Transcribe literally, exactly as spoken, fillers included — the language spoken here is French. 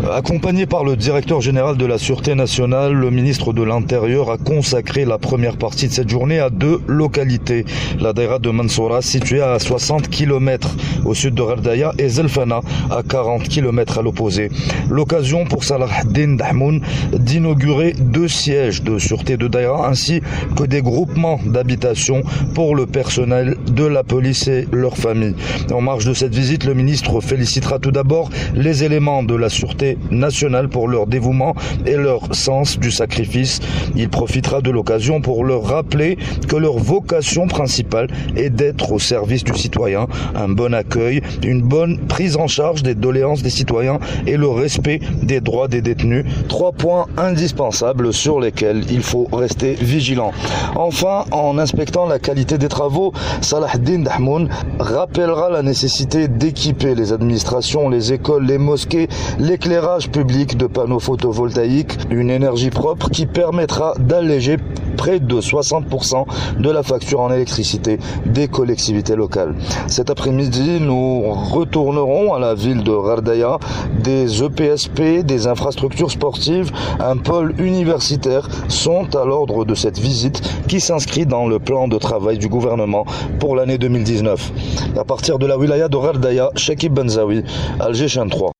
Accompagné par le directeur général de la Sûreté nationale, le ministre de l'Intérieur a consacré la première partie de cette journée à deux localités. La daïra de Mansoura, située à soixante kilomètres au sud de Ghardaya, et Zelfana, à quarante kilomètres à l'opposé. L'occasion pour Salah Din Dahmoun d'inaugurer deux sièges de sûreté de daïra ainsi que des groupements d'habitation pour le personnel de la police et leurs familles. En marge de cette visite, le ministre félicitera tout d'abord les éléments de la Sûreté nationale pour leur dévouement et leur sens du sacrifice. Il profitera de l'occasion pour leur rappeler que leur vocation principale est d'être au service du citoyen, un bon accueil, une bonne prise en charge des doléances des citoyens et le respect des droits des détenus. Trois points indispensables sur lesquels il faut rester vigilant. Enfin, en inspectant la qualité des travaux, Salah Din Dahmoun rappellera la nécessité d'équiper les administrations, les écoles, les mosquées, l'éclairage public de panneaux photovoltaïques, une énergie propre qui permettra d'alléger près de soixante pour cent de la facture en électricité des collectivités locales. Cet après-midi, nous retournerons à la ville de Ghardaya. Des E P S P, des infrastructures sportives, un pôle universitaire sont à l'ordre de cette visite qui s'inscrit dans le plan de travail du gouvernement pour l'année deux mille dix-neuf. À partir de la wilaya de Ghardaya, Chekib Benzaoui, Alger Chaîne trois.